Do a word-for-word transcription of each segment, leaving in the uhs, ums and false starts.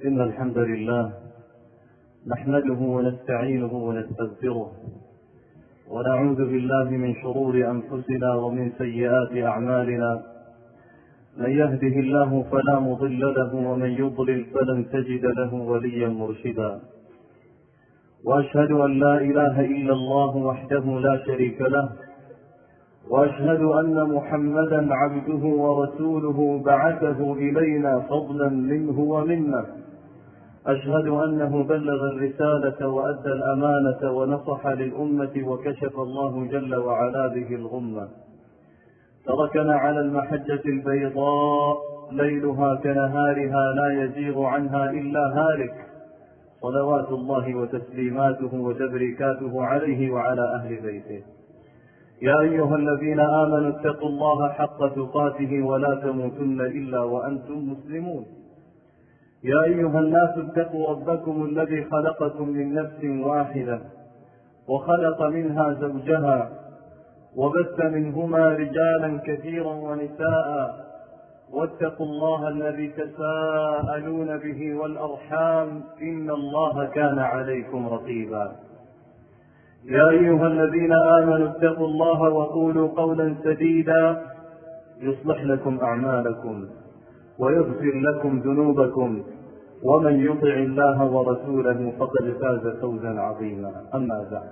إن الحمد لله نحمده ونستعينه ونستغفره ونعوذ بالله من شرور أنفسنا ومن سيئات أعمالنا. من يهده الله فلا مضل له ومن يضلل فلن تجد له وليا مرشدا. وأشهد أن لا إله إلا الله وحده لا شريك له، وأشهد أن محمدا عبده ورسوله بعثه إلينا فضلا منه ومنا. أشهد أنه بلغ الرسالة وأدى الأمانة ونصح للأمة وكشف الله جل وعلا به الغمة. تركنا على المحجة البيضاء ليلها كنهارها لا يزيغ عنها إلا هالك، صلوات الله وتسليماته وتبريكاته عليه وعلى أهل بيته. يا أيها الذين آمنوا اتقوا الله حق تقاته ولا تموتن إلا وأنتم مسلمون. يا أيها الناس اتقوا ربكم الذي خلقكم من نفس واحدة وخلق منها زوجها وبث منهما رجالا كثيرا ونساء، واتقوا الله الذي تساءلون به والأرحام إن الله كان عليكم رقيبا. يا أيها الذين آمنوا اتقوا الله وقولوا قولا سديدا يصلح لكم أعمالكم ويغفر لكم ذنوبكم، ومن يطع الله ورسوله فقد فاز فوزا عظيما. أما بعد،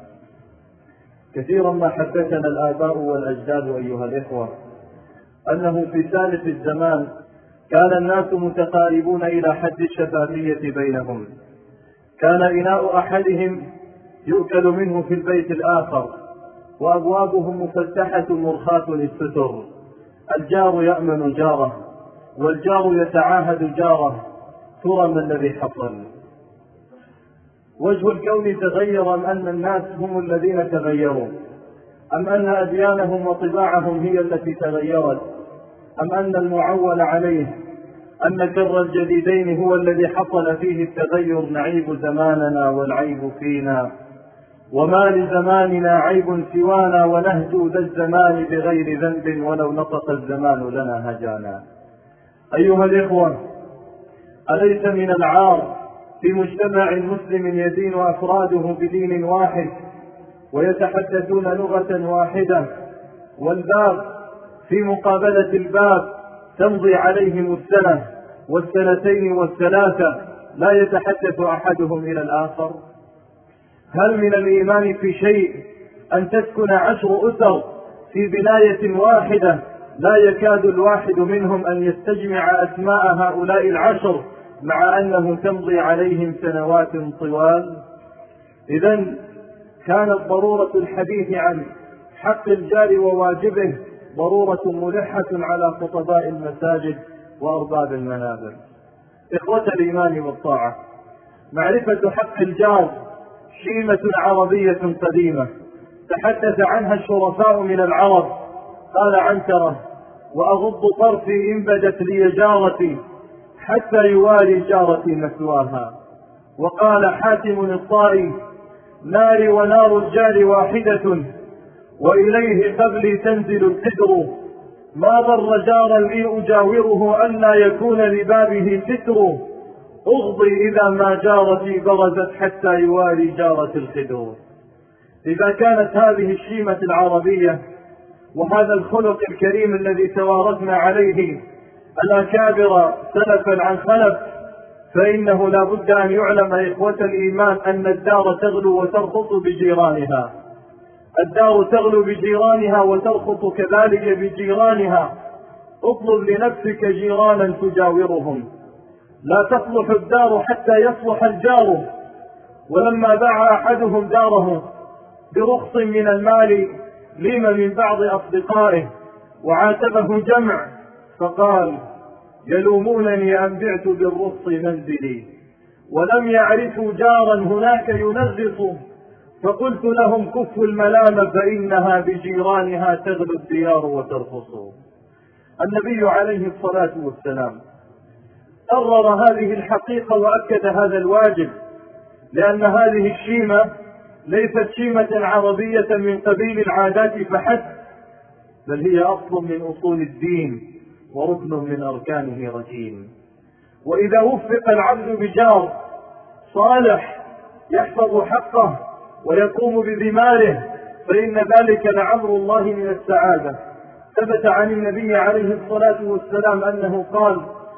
كثيرا ما حدثنا الآباء والأجداد أيها الإخوة أنه في سالف الزمان كان الناس متقاربون إلى حد الشفافية بينهم. كان إناء أحدهم يؤكل منه في البيت الآخر، وأبوابهم مفتحة مرخاة للستر. الجار يأمن جاره، والجار يتعاهد جاره. ترى ما الذي حصل؟ وجه الكون تغير أم أن الناس هم الذين تغيروا؟ أم أن أديانهم وطباعهم هي التي تغيرت؟ أم أن المعول عليه أن كر الجديدين هو الذي حصل فيه التغير؟ نعيب زماننا والعيب فينا، وما لزماننا عيب سوانا، ونهجو ذا الزمان بغير ذنب ولو نطق الزمان لنا هجانا. أيها الإخوة، أليس من العار في مجتمع مسلم يدين أفراده بدين واحد ويتحدثون لغة واحدة، والباب في مقابلة الباب تمضي عليهم السنة والسنتين والثلاثة لا يتحدث أحدهم إلى الآخر؟ هل من الإيمان في شيء أن تسكن عشر أسر في بناية واحدة لا يكاد الواحد منهم أن يستجمع أسماء هؤلاء العشر، مع أنه تمضي عليهم سنوات طوال؟ إذن كانت ضرورة الحديث عن حق الجار وواجبه ضرورة ملحة على خطباء المساجد وأرباب المنابر. إخوة الإيمان والطاعة، معرفة حق الجار شيمة عربية قديمة تحدث عنها الشرفاء من العرب. قال عنترة: وأغض طرفي إن بدت لي جارتي حتى يواري جارتي مثواها. وقال حاتم الطائي: ناري ونار الجار واحدة وإليه قبلي تنزل القدر، ما ضر جارا لي أجاوره أن لا يكون لبابه ستر، أغضي إذا ما جارتي برزت حتى يواري جارة الخدر. إذا كانت هذه الشيمة العربية وهذا الخلق الكريم الذي توارثنا عليه الأكابر سلفا عن خلف، فإنه لا بد أن يعلم إخوة الإيمان أن الدار تغلو وترخص بجيرانها. الدار تغلو بجيرانها وترخص كذلك بجيرانها. اطلب لنفسك جيرانا تجاورهم. لا تصلح الدار حتى يصلح الجار. ولما باع أحدهم داره برخص من المال لم من بعض أصدقائه وعاتبه جمع، فقال: يلومونني أن بعت بالرخص منزلي، ولم يعرفوا جارا هناك ينغص، فقلت لهم: كفوا الملام فإنها بجيرانها تغلو الديار وترخص. النبي عليه الصلاة والسلام قرر هذه الحقيقة وأكد هذا الواجب، لأن هذه الشيمة ليست شيمة عربية من قبيل العادات فحسب، بل هي أصل من أصول الدين وركن من أركانه ركين. وإذا وفق العبد بجار صالح يحفظ حقه ويقوم بذماره فإن ذلك لعمر الله من السعادة. ثبت عن النبي عليه الصلاة والسلام أنه قال: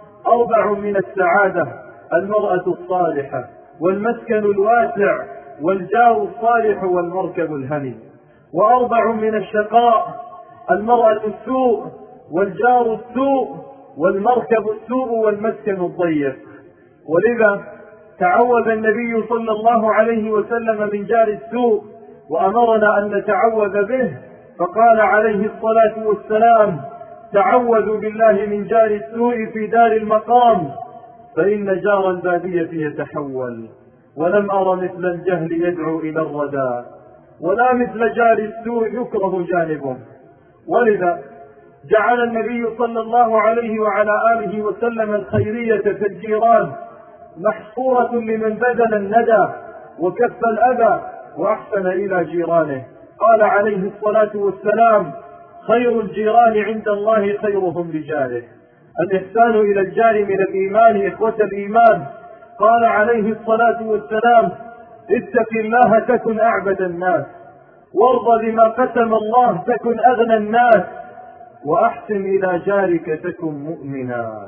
أربع من السعادة: المرأة الصالحة، والمسكن الواسع، والجار الصالح، والمركب الهني. وأربع من الشقاء: المرأة السوء، والجار السوء، والمركب السوء، والمسكن الضيق. ولذا تعوذ النبي صلى الله عليه وسلم من جار السوء، وأمرنا أن نتعوذ به، فقال عليه الصلاة والسلام: تعوذوا بالله من جار السوء في دار المقام، فإن جار البادية يتحول. ولم أر مثل الجهل يدعو إلى الردى، ولا مثل جار السوء يكره جانبه. ولذا جعل النبي صلى الله عليه وعلى آله وسلم الخيرية في الجيران محصورة لمن بذل الندى وكف الأذى وأحسن إلى جيرانه. قال عليه الصلاة والسلام: خير الجيران عند الله خيرهم لجاره. الإحسان إلى الجار من الإيمان إخوة الإيمان. قال عليه الصلاة والسلام: اتق الله تكن أعبد الناس، وارض بما قسم الله تكن أغنى الناس، وأحسن إلى جارك تكن مؤمنا،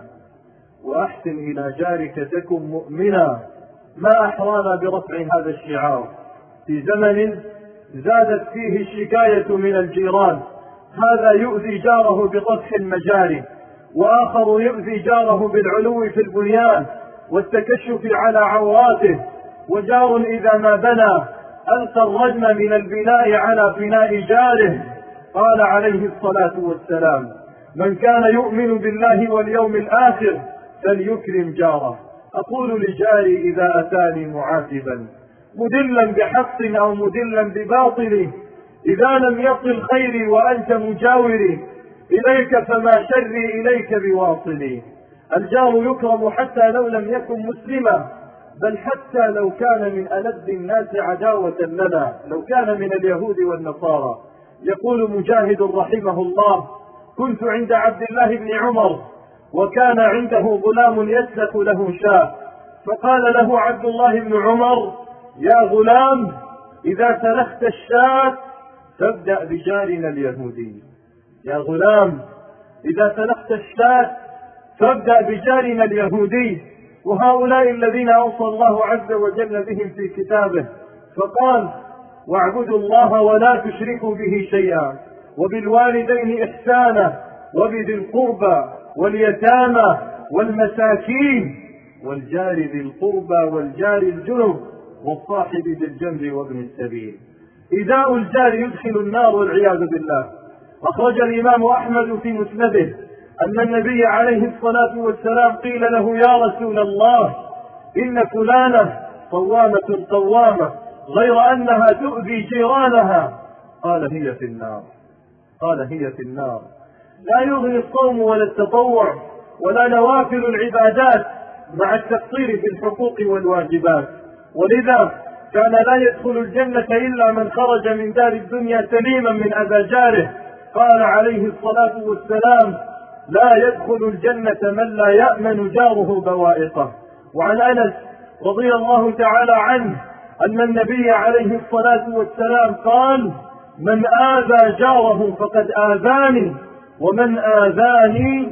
وأحسن إلى جارك تكن مؤمنا. ما أحرانا برفع هذا الشعار في زمن زادت فيه الشكاية من الجيران. هذا يؤذي جاره بطفح المجاري، وآخر يؤذي جاره بالعلو في البنيان والتكشف على عوراته، وجار إذا ما بنى ألقى الرجم من البناء على فناء جاره. قال عليه الصلاة والسلام: من كان يؤمن بالله واليوم الآخر فليكرم جاره. أقول لجاري إذا أتاني معاتبا مدلا بحق أو مدلا بباطل: إذا لم يصل خيري وأنت مجاوري، إليك فما شري إليك بواصلي. الجار يكرم حتى لو لم يكن مسلما، بل حتى لو كان من ألد الناس عداوة لنا، لو كان من اليهود والنصارى. يقول مجاهد رحمه الله: كنت عند عبد الله بن عمر وكان عنده غلام يسلك له شاة، فقال له عبد الله بن عمر: يا غلام، إذا سلخت الشاة فابدأ بجارنا اليهودي. يا غلام، إذا سلخت الشاة فابدأ بجارنا اليهودي. وهؤلاء الذين أوصى الله عز وجل بهم في كتابه، فقال: واعبدوا الله ولا تشركوا به شيئا، وبالوالدين إحسانا، وبذي القربى واليتامى والمساكين، والجار ذي القربى والجار الجنب، والصاحب بالجنب وابن السبيل. إيذاء الجار يدخل النار والعياذ بالله. أخرج الإمام أحمد في مسنده أن النبي عليه الصلاة والسلام قيل له: يا رسول الله، إن فلانة صوامة قوامة غير أنها تؤذي جيرانها. قال: هي في النار. قال: هي في النار. لا يغني الصوم ولا التطوع ولا نوافل العبادات مع التقصير في الحقوق والواجبات. ولذا كان لا يدخل الجنة إلا من خرج من دار الدنيا سليما من أذى جاره. قال عليه الصلاة والسلام: لا يدخل الجنة من لا يأمن جاره بوائقه. وعن أنس رضي الله تعالى عنه أن النبي عليه الصلاة والسلام قال: من آذى جاره فقد آذاني، ومن آذاني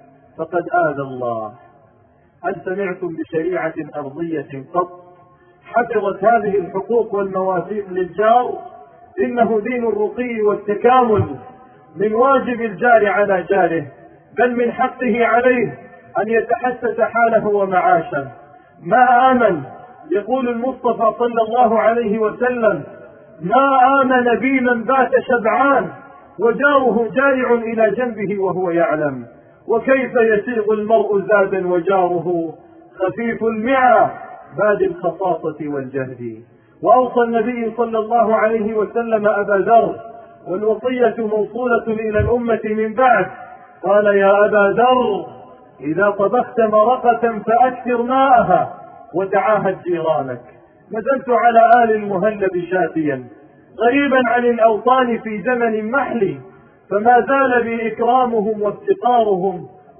فقد آذى الله. هل سمعتم بشريعة أرضية قط حفظت هذه الحقوق والمواثيق للجار؟ إنه دين الرقي والتكامل. من واجب الجار على جاره، بل من حقه عليه أن يتحسس حاله ومعاشه. ما آمن، يقول المصطفى صلى الله عليه وسلم: ما آمن بي من بات شبعان وجاره جارع إلى جنبه وهو يعلم. وكيف يسيغ المرء زادا وجاره خفيف المعى باد الخصاصة والجهد. وأوصى النبي صلى الله عليه وسلم أبا ذر، والوصية موصولة إلى الأمة من بعد. قال: يا أبا ذر، إذا طبخت مرقة فأكثر ماءها وتعاهد جيرانك. نزلت على آل المهلب شاتيا غريبا عن الأوطان في زمن محلي، فما زال بي إكرامهم وافتقارهم،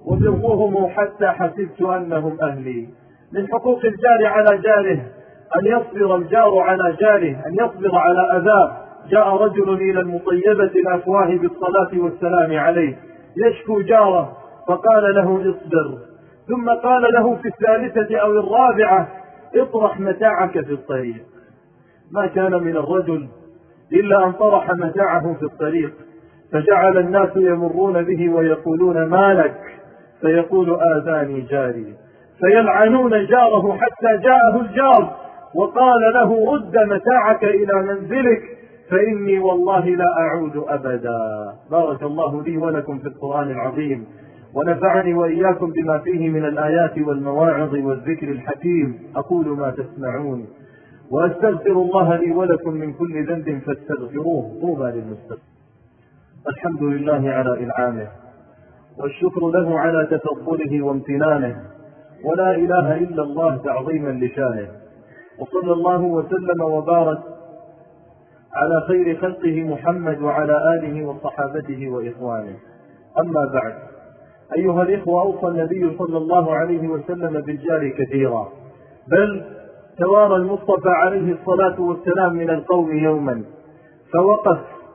وسرهم حتى حسبت أنهم أهلي. من حقوق الجار على جاره أن يصبر الجار على جاره، أن يصبر على أذاه. جاء رجل إلى المطيبة الأفواه بالصلاة والسلام عليه يشكو جاره، فقال له اصبر، ثم قال له في الثالثة أو الرابعة اطرح متاعك في الطريق. ما كان من الرجل إلا أن طرح متاعه في الطريق، فجعل الناس يمرون به ويقولون ما لك؟ فيقول آذاني جاري، فيلعنون جاره حتى جاءه الجار وقال له رد متاعك إلى منزلك فإني والله لا أعود أبدا. بارك الله لي ولكم في القرآن العظيم، ونفعني وإياكم بما فيه من الآيات والمواعظ والذكر الحكيم. أقول ما تسمعون وأستغفر الله لي ولكم من كل ذنب فاستغفروه. طوبى للمستغفرين. الحمد لله على إنعامه، والشكر له على تفضله وامتنانه، ولا إله إلا الله تعظيما لشانه. وصلى الله وسلم وبارك على خير خلقه محمد وعلى آله وصحابته وإخوانه. أما بعد، أيها الإخوة، أوصى النبي صلى الله عليه وسلم بالجار كثيرا، بل توارى المصطفى عليه الصلاة والسلام من القوم يوما فوقف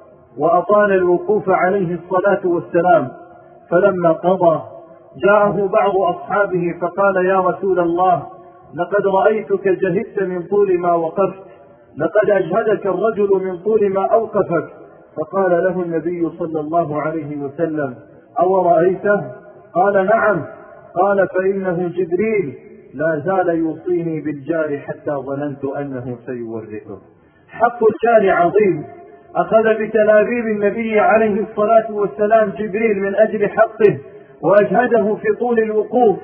وأطال الوقوف عليه الصلاة والسلام، فلما قضى جاءه بعض أصحابه فقال يا رسول الله لقد رأيتك جهدت من طول ما وقفت، لقد أجهدك الرجل من طول ما أوقفك. فقال له النبي صلى الله عليه وسلم أو رأيته؟ قال نعم. قال فإنه جبريل لا زال يوصيني بالجار حتى ظننت أنه سيورثه. حق الجار عظيم، أخذ بتلابيب النبي عليه الصلاة والسلام جبريل من أجل حقه وأجهده في طول الوقوف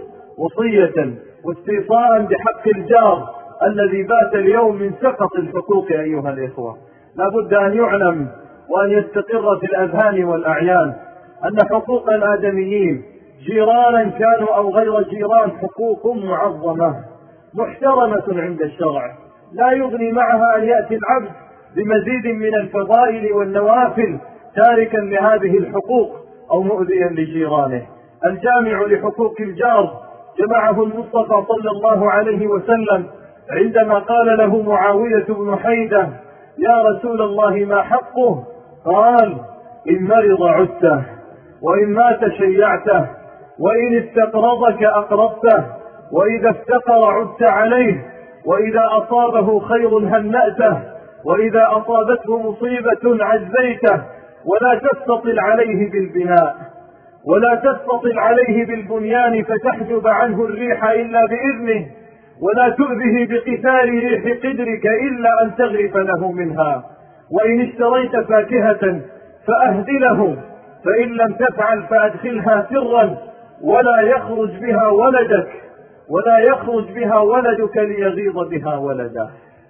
وصية واستيصاء بحق الجار الذي بات اليوم من سقط الحقوق. أيها الإخوة، لا بد أن يعلم وأن يستقر في الأذهان والأعيان أن حقوق الآدميين جيرانا كانوا أو غير جيران حقوق معظمة محترمة عند الشرع، لا يغني معها أن يأتي العبد بمزيد من الفضائل والنوافل تاركا لهذه الحقوق أو مؤذيا لجيرانه. الجامع لحقوق الجار جمعه المصطفى صلى الله عليه وسلم عندما قال له معاوية بن حيدة يا رسول الله ما حقه؟ قال إن مرض عدته، وإن مات شيعته، وإن استقرضك أقرضته، وإذا افتقر عدت عليه، وإذا أصابه خير هنأته، وإذا أصابته مصيبة عزيته. ولا تستطل عليه بالبناء، ولا تستطل عليه بالبنيان فتحجب عنه الريح إلا بإذنه، ولا تؤذه بقتال ريح قدرك إلا أن تغرف له منها. وإن اشتريت فاكهة فأهدله، فإن لم تفعل فأدخلها سرا، ولا يخرج بها ولدك ولا يخرج بها ولدك ليغيظ بها ولده.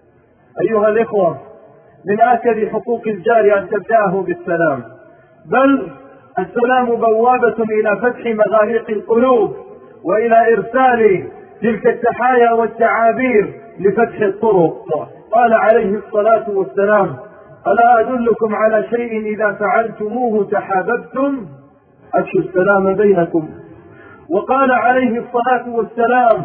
أيها الإخوة، من آكد حقوق الجار أن تبدأه بالسلام، بل السلام بوابة إلى فتح مغاليق القلوب وإلى إرسال تلك التحايا والتعابير لفتح الطرق. قال عليه الصلاة والسلام ألا أدلكم على شيء إذا فعلتموه تحاببتم؟ أفشوا السلام بينكم. وقال عليه الصلاة والسلام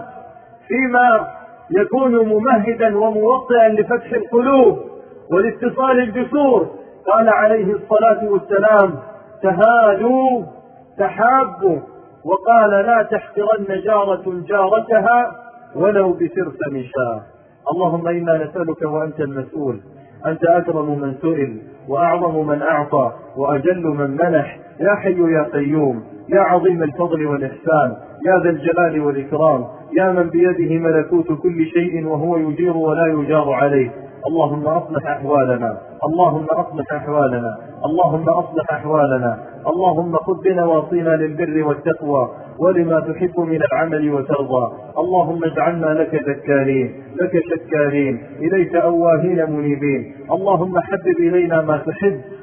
فيما يكون ممهدا وموطئا لفتح القلوب والاتصال الجسور، قال عليه الصلاة والسلام تهادوا تحابوا. وقال لا تحقرن جارة جارتها ولو بسرسم شاة. اللهم إنا نسألك وأنت المسؤول، أنت أكرم من سئل وأعظم من أعطى وأجل من منح، يا حي يا قيوم، يا عظيم الفضل والإحسان، يا ذا الجلال والإكرام، يا من بيده ملكوت كل شيء وهو يجير ولا يجار عليه. اللهم أصلح أحوالنا، اللهم أصلح أحوالنا، اللهم أصلح أحوالنا، اللهم خذ بنواصينا للبر والتقوى ولما تحب من العمل وترضى. اللهم اجعلنا لك ذكارين، لك شكارين، إليك أواهين منيبين. اللهم حبب إلينا ما تحب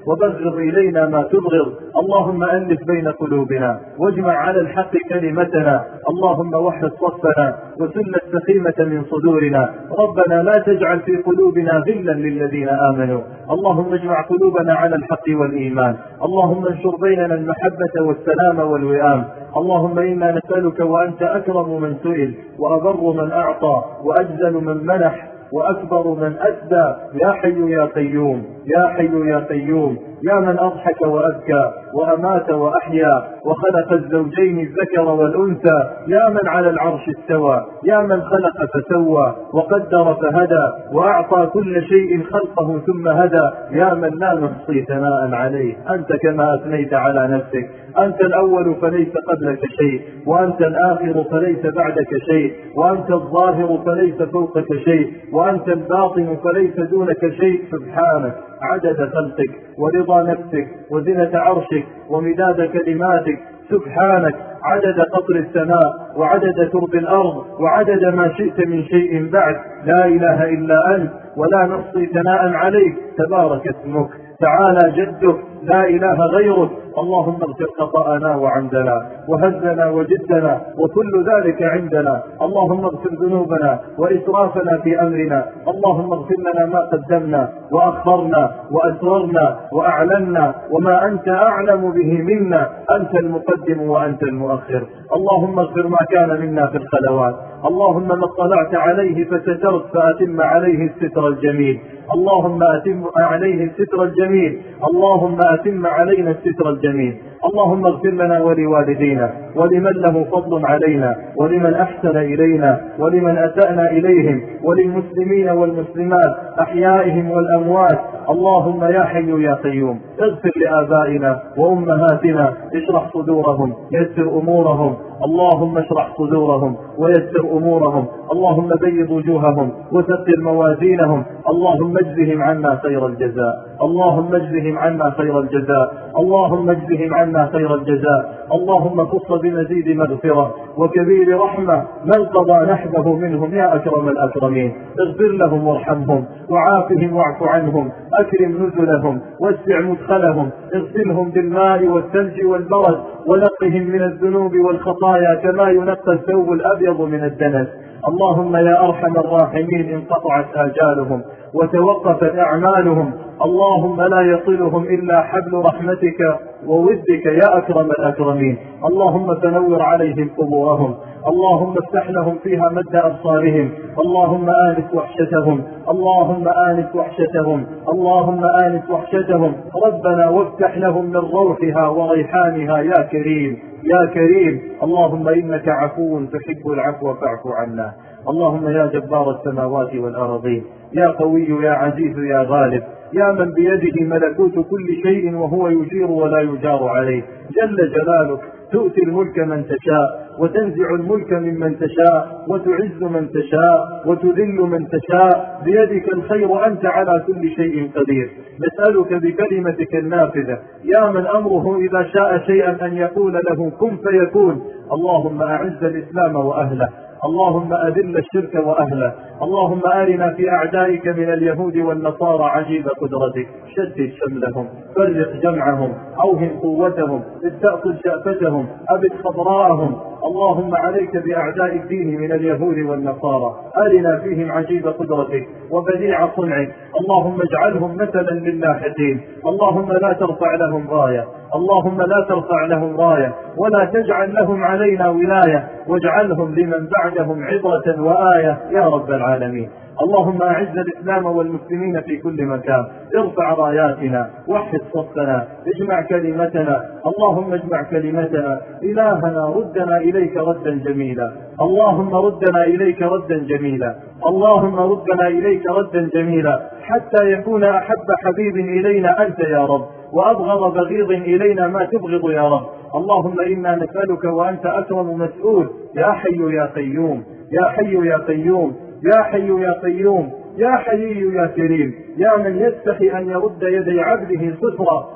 وبغض إلينا ما تبغض. اللهم ألف بين قلوبنا واجمع على الحق كلمتنا. اللهم وحد صفنا وسل السخيمة من صدورنا. ربنا لا تجعل في قلوبنا غلا للذين آمنوا. اللهم اجمع قلوبنا على الحق والإيمان. اللهم انشر بيننا المحبة والسلام والوئام. اللهم إنا نسألك وأنت أكرم من سئل وأبر من أعطى وأجزل من منح وأكبر من أسدى. يا حي يا قيوم يا حي يا قيوم يا من أضحك وأبكى وأمات وأحيا وخلق الزوجين الذكر والأنثى. يا من على العرش استوى. يا من خلق فسوى وقدر فهدى وأعطى كل شيء خلقه ثم هدى. يا من لا نحصي ثناء عليه أنت كما أثنيت على نفسك. أنت الأول فليس قبلك شيء، وأنت الآخر فليس بعدك شيء، وأنت الظاهر فليس فوقك شيء، وأنت الباطن فليس دونك شيء. سبحانك عدد خلقك ورضا نفسك وزنة عرشك ومداد كلماتك. سبحانك عدد قطر السماء وعدد ترب الأرض وعدد ما شئت من شيء بعد. لا إله إلا أنت ولا نحصي ثناء عليك. تبارك اسمك تعالى جدك لا إله غيرك. اللهم اغفر خطأنا وعمدنا وهزنا وجدنا وكل ذلك عندنا. اللهم اغفر ذنوبنا وإسرافنا في أمرنا. اللهم اغفر لنا ما قدمنا وأخرنا وأسررنا وأعلنا وما أنت أعلم به منا. أنت المقدم وأنت المؤخر. اللهم اغفر ما كان منا في الخلوات. اللهم ما اطلعت عليه فسترت فأتم عليه الستر الجميل. اللهم أتم عليه الستر الجميل. اللهم أتم علينا الستر الجميل. اللهم اغفر لنا ولوالدينا ولمن له فضل علينا ولمن أحسن إلينا ولمن أسأنا إليهم وللمسلمين والمسلمات أحيائهم والأموات. اللهم يا حي يا قيوم اغفر لآبائنا وأمهاتنا. اشرح صدورهم يسر أمورهم. اللهم اشرح صدورهم ويسر أمورهم. اللهم بيض وجوههم وثقل موازينهم. اللهم اجزهم عنا خير الجزاء. اللهم اجزهم عنا خير الجزاء. اللهم اجزهم عنا خير الجزاء. اللهم خص بمزيد مغفرة وكبير رحمة من قضى نحبه منهم يا أكرم الأكرمين. اغفر لهم وارحمهم وعافهم واعف عنهم. أكرم نزلهم واسع مدخلهم. اغسلهم بالماء والثلج والبرد ونقهم من الذنوب والخطايا كما ينقى الثوب الأبيض من الدنس. اللهم يا أرحم الراحمين انقطعت آجالهم وتوقفت أعمالهم. اللهم لا يصلهم إلا حبل رحمتك وودك يا أكرم الأكرمين. اللهم تنور عليهم قبورهم. اللهم افتح لهم فيها مد أبصارهم. اللهم آنس وحشتهم. اللهم آنس وحشتهم. اللهم آنس وحشتهم. ربنا وافتح لهم من روحها وريحانها يا كريم يا كريم. اللهم إنك عفو تحب العفو فاعف عنا. اللهم يا جبار السماوات والأرضين يا قوي يا عزيز يا غالب يا من بيده ملكوت كل شيء وهو يجير ولا يجار عليه جل جلالك. تؤتي الملك من تشاء وتنزع الملك ممن تشاء وتعز من تشاء وتذل من تشاء. بيدك الخير أنت على كل شيء قدير. نسألك بكلمتك النافذة يا من أمره إذا شاء شيئا أن يقول له كن فيكون. اللهم أعز الإسلام وأهله. اللهم أذل الشرك وأهله. اللهم أرنا في أعدائك من اليهود والنصارى عجيب قدرتك. شتت شملهم فرق جمعهم أوهن قوتهم استأصل شأفتهم أبد خضراءهم. اللهم عليك بأعداء الدين من اليهود والنصارى أرنا فيهم عجيب قدرتك وبديع صنعك. اللهم اجعلهم مثلا للاحقين. اللهم لا ترفع لهم راية. اللهم لا ترفع لهم راية ولا تجعل لهم علينا ولاية واجعلهم لمن بعدهم عبرة وآية يا رب العالمين. اللهم أعز الإسلام والمسلمين في كل مكان. ارفع راياتنا وحد صفنا اجمع كلمتنا. اللهم اجمع كلمتنا. إلهنا ردنا إليك ردا جميلا. اللهم ردنا إليك ردا جميلا. اللهم ردنا إليك ردا جميلا حتى يكون أحب حبيب إلينا أنت يا رب وأبغض بغيض إلينا ما تبغض يا رب. اللهم إنا نسألك وأنت أكرم مسؤول يا حي يا قيوم يا حي يا قيوم يا حي يا قيوم يا حي يا كريم يا من يستحي أن يرد يدي عبده صفرا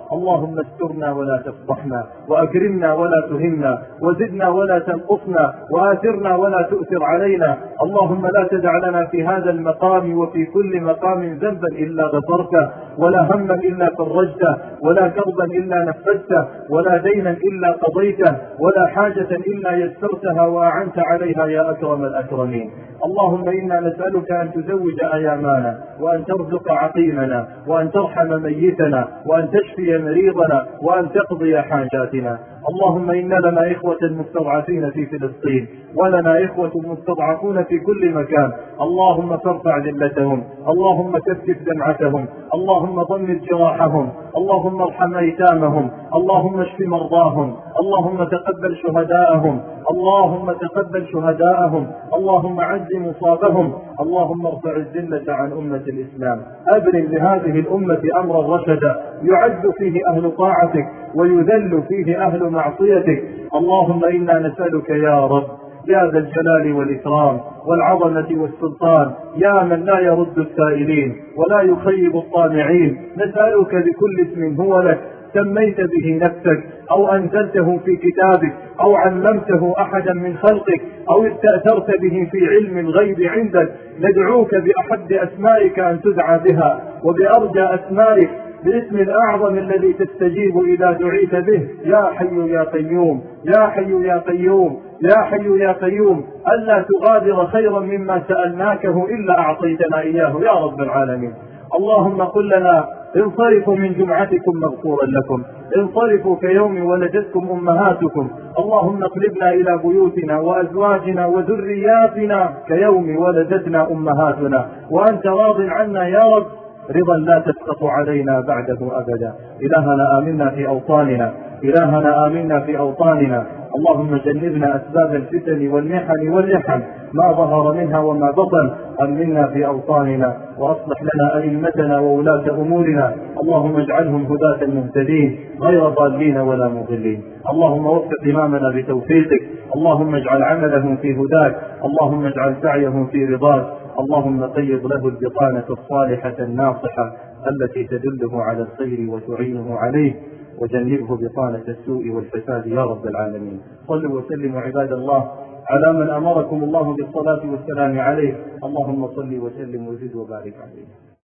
اللهم استرنا ولا تفضحنا، وأكرمنا ولا تهنا، وزدنا ولا تنقصنا، وآثرنا ولا تؤثر علينا. اللهم لا تدع لنا في هذا المقام وفي كل مقام ذنبا إلا غفرته، ولا هما إلا فرجته، ولا كربا إلا نفذته، ولا دينا إلا قضيته، ولا حاجة إلا يسرتها وأعنت عليها يا أكرم الأكرمين. اللهم إنا نسألك أن تزوج أيامنا، وأن ترزق عقيمنا، وأن ترحم ميتنا، وأن تشفي مريضنا، وأن تقضي حاجاتنا. اللهم إن لنا إخوة مستضعفين في فلسطين، ولنا إخوة مستضعفون في كل مكان. اللهم فارفع ذلتهم، اللهم كفف دمعتهم، اللهم ضمد جراحهم، اللهم ارحم أيتامهم، اللهم اشف مرضاهم، اللهم تقبل شهداءهم، اللهم تقبل شهداءهم، اللهم عز مصابهم، اللهم ارفع الذلة عن أمة الإسلام. أبرم لهذه الأمة أمرا رشدا يعز فيه أهل طاعتك ويذل فيه أهل معصيتك. اللهم إنا نسألك يا رب يا ذا الجلال والإكرام والعظمة والسلطان، يا من لا يرد السائلين ولا يخيب الطامعين، نسألك بكل اسم هو لك سميت به نفسك، أو أنزلته في كتابك، أو علمته أحدا من خلقك، أو استأثرت به في علم الغيب عندك، ندعوك بأحد أسمائك أن تدعى بها، وبأرجى أسمائك، باسم الأعظم الذي تستجيب إذا دعيت به، يا حي يا قيوم، يا حي يا قيوم، يا حي يا قيوم، ألا تغادر خيرا مما سألناكه إلا أعطيتنا إياه يا رب العالمين. اللهم قل لنا انصرفوا من جمعتكم مغفورا لكم، انصرفوا كيوم ولدتكم أمهاتكم. اللهم اقلبنا إلى بيوتنا وأزواجنا وذرياتنا كيوم ولدتنا أمهاتنا، وأنت راض عنا يا رب رضا لا تسقط علينا بعده أبدا. إلهنا آمنا في أوطاننا، إلهنا آمنا في أوطاننا. اللهم جنبنا أسباب الفتن والمحن واللحن ما ظهر منها وما بطن. أمنا في أوطاننا، وأصلح لنا أئمتنا وولاة أمورنا. اللهم اجعلهم هداة مهتدين غير ضالين ولا مضلين. اللهم وفق إمامنا بتوفيقك، اللهم اجعل عملهم في هداك، اللهم اجعل سعيهم في رضاك. اللهم قيض له البطانة الصالحة الناصحة التي تدله على الخير وتعينه عليه، وجنبه بطانة السوء والفساد يا رب العالمين. صلوا وسلموا عباد الله على من أمركم الله بالصلاة والسلام عليه. اللهم صل وسلم وزد وبارك عليه.